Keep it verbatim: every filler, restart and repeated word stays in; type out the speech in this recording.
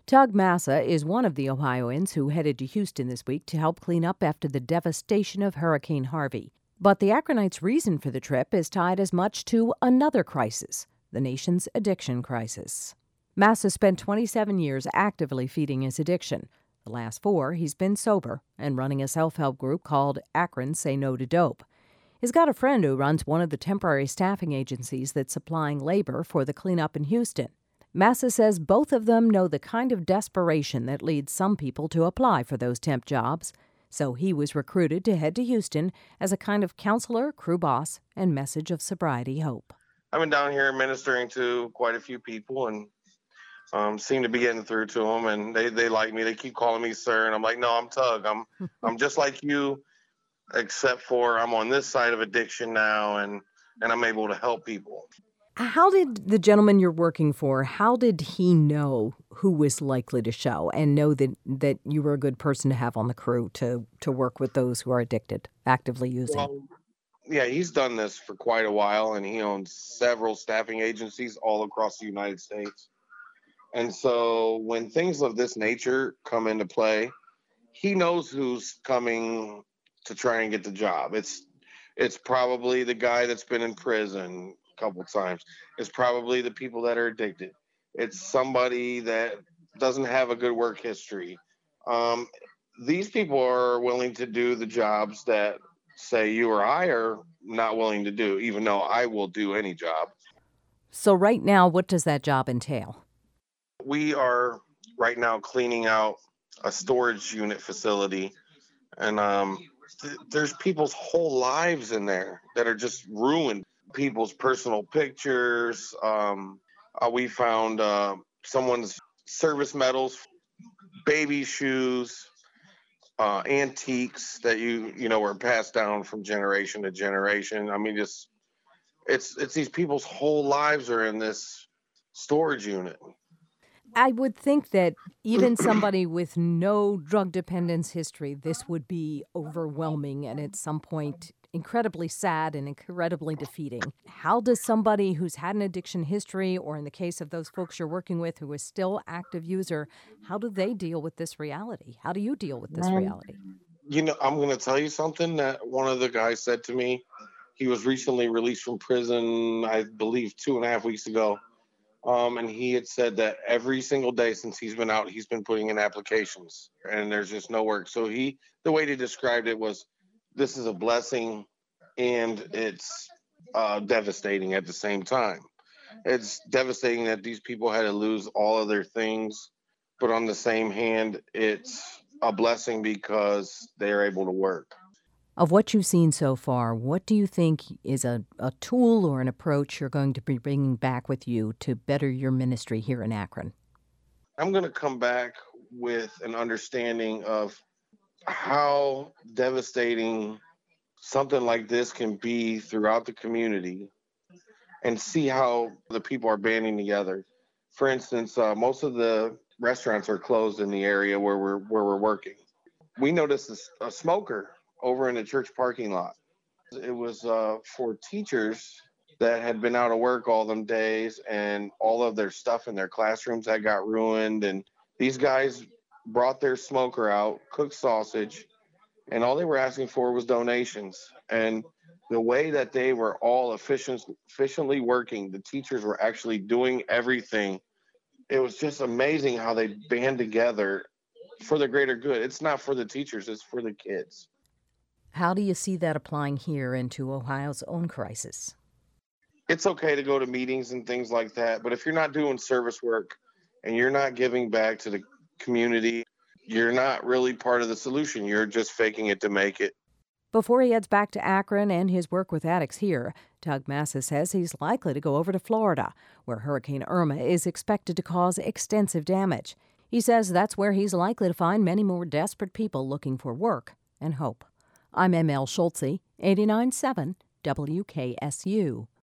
Tug Massa is one of the Ohioans who headed to Houston this week to help clean up after the devastation of Hurricane Harvey. But the Akronites' reason for the trip is tied as much to another crisis, the nation's addiction crisis. Massa spent twenty-seven years actively feeding his addiction. The last four, he's been sober and running a self-help group called Akron Say No to Dope. He's got a friend who runs one of the temporary staffing agencies that's supplying labor for the cleanup in Houston. Massa says both of them know the kind of desperation that leads some people to apply for those temp jobs. So he was recruited to head to Houston as a kind of counselor, crew boss, and message of sobriety hope. I've been down here ministering to quite a few people and um, seem to be getting through to them. And they, they like me. They keep calling me sir. And I'm like, no, I'm Tug. I'm I'm just like you, except for I'm on this side of addiction now, and, and I'm able to help people. How did the gentleman you're working for, how did he know who was likely to show and know that, that you were a good person to have on the crew to, to work with those who are addicted, actively using? Well, yeah, he's done this for quite a while, and he owns several staffing agencies all across the United States. And so when things of this nature come into play, he knows who's coming to try and get the job. It's it's probably the guy that's been in prison couple times. It's probably the people that are addicted. It's somebody that doesn't have a good work history. Um, these people are willing to do the jobs that, say, you or I are not willing to do, even though I will do any job. So right now, what does that job entail? We are right now cleaning out a storage unit facility, and um, th- there's people's whole lives in there that are just ruined. People's personal pictures. Um, uh, we found uh, someone's service medals, baby shoes, uh, antiques that you you know were passed down from generation to generation. I mean, just it's it's these people's whole lives are in this storage unit. I would think that even somebody with no drug dependence history, this would be overwhelming and at some point incredibly sad and incredibly defeating. How does somebody who's had an addiction history, or in the case of those folks you're working with who is still active user, how do they deal with this reality? How do you deal with this Um, reality? You know, I'm going to tell you something that one of the guys said to me. He was recently released from prison, I believe, two and a half weeks ago. Um, and he had said that every single day since he's been out, he's been putting in applications and there's just no work. So he, the way he described it was, this is a blessing and it's uh, devastating at the same time. It's devastating that these people had to lose all of their things, but on the same hand, it's a blessing because they're able to work. Of what you've seen so far, what do you think is a, a tool or an approach you're going to be bringing back with you to better your ministry here in Akron? I'm going to come back with an understanding of how devastating something like this can be throughout the community and see how the people are banding together. For instance, uh, most of the restaurants are closed in the area where we're where we're working. We noticed a, a smoker over in the church parking lot. It was uh, for teachers that had been out of work all them days, and all of their stuff in their classrooms had got ruined. And these guys brought their smoker out, cooked sausage, and all they were asking for was donations. And the way that they were all efficient, efficiently working, the teachers were actually doing everything. It was just amazing how they band together for the greater good. It's not for the teachers, it's for the kids. How do you see that applying here into Ohio's own crisis? It's okay to go to meetings and things like that, but if you're not doing service work and you're not giving back to the community, you're not really part of the solution. You're just faking it to make it. Before he heads back to Akron and his work with addicts here, Tug Massa says he's likely to go over to Florida, where Hurricane Irma is expected to cause extensive damage. He says that's where he's likely to find many more desperate people looking for work and hope. I'm M L Schultze, eighty-nine point seven W K S U.